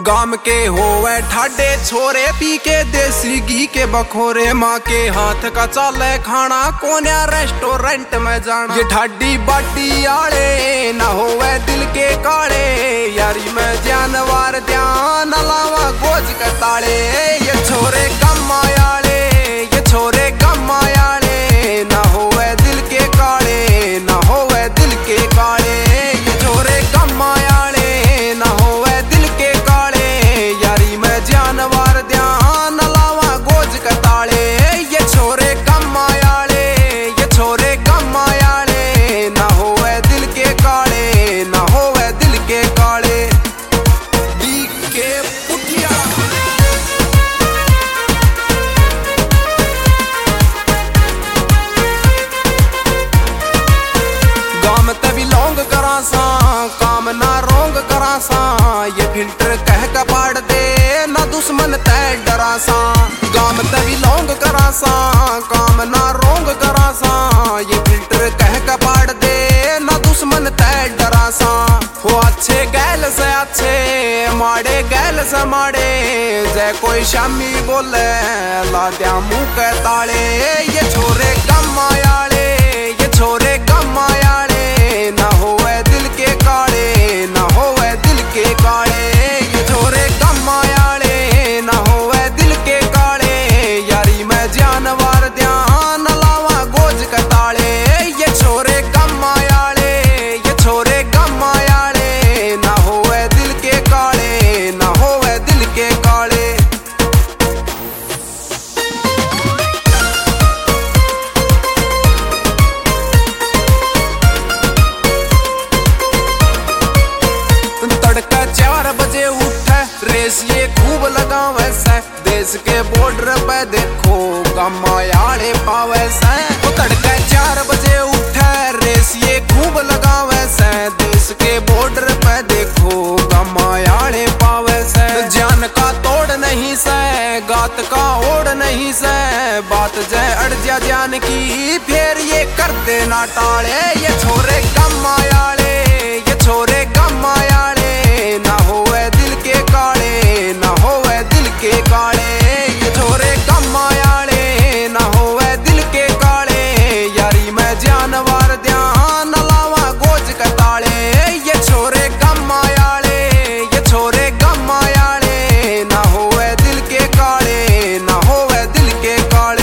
गाम के होवे ठाडे छोरे पी के देसी घी के बखोरे, माँ के हाथ का चाले खाना कोन्या रेस्टोरेंट में जाना। ये ठाडी बाटी आले ना होवे दिल के काले, यारी में जानवर ध्यान अलावा गोज के ताले। ये छोरे कम आयाले, ये छोरे कम आयाले, ना होवे दिल के काले, ना होवे दिल के काले। ये छोरे कम आयाले, ना होवे दिल के काले, यारी में जानवर ध्यान अलावा गोज के ताले। ये छोरे कम आयाले, ये छोरे कम आयाले, ना होवे दिल के काले, ना होवे दिल के काले। डी के पुठिया गाम तभी लौंग करा सा, काम ना रोंग करा सा। ये फिल्टर कह का पाड़ दे ना दुश्मन तय डरा सा। गाम तभी लौंग करा सा, काम ना रोंग करा सा। ये फिल्टर कह का पाड़ दे ना दुश्मन तय डरा सा। हो अच्छे गैल से अच्छे, माड़े गैल से माड़े, जय कोई शामी बोले ला दिया मुंह के ताले। ये छोरे कम आयाले, ये छोरे कम आयाले, ना होवे दिल के काले, ना होवे दिल के काले। ये छोरे कम आयाले, ना होवे दिल के काले, यारी में जानवर ध्यान अलावा गोज के ताले। ये छोरे कम आयाले, ये छोरे कम आयाले, ना होवे दिल के काले, ना होवे दिल के काले। तड़का 4 बजे उठे, रेस ये खूब लगावे से। देश के बॉर्डर पे देखो गमायाले पावे से। वो तड़का 4 बजे उठे, रेस ये खूब लगावे से। देश के बॉर्डर पे देखो गमायाले पावे से। जान का तोड़ नहीं से, गात का ओढ़ नहीं से। बात जय अड़ जा जान की, फिर ये कर देना टाले। ये छोरे कम आयाले, ये छोरे कम आयाले, ना होवे दिल के काले, ना होवे दिल के काले। ये छोरे कम आयाले, ना होवे दिल के काले, यारी में जानवर ध्यान अलावा गोज के ताले। ये छोरे कम आयाले, ये छोरे कम आयाले, ना होवे दिल के काले, ना होवे दिल के काले।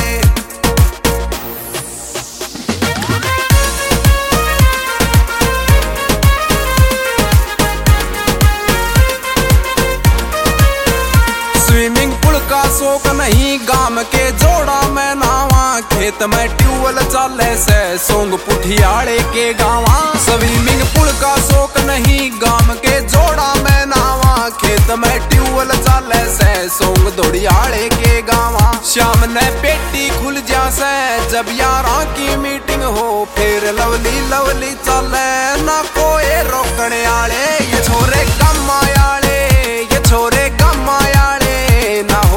स्विमिंग पूल का शौक नहीं, गाम के जोड़ा में नावा। खेत में ट्यूबवेल चाले से, सोंग पुठियाड़े के गावा। स्विमिंग पूल का शौक नहीं, गाम के जोड़ा में नावा। खेत में ट्यूबवेल चाले से, सोंग दौड़ियाड़े के गावा। शाम ने पेटी खुल जा से, जब यारां की मीटिंग हो, फिर लवली लवली चले ना कोई रोकने आले। ये छोरे कम आयाले, ये छोरे कम आयाले, ना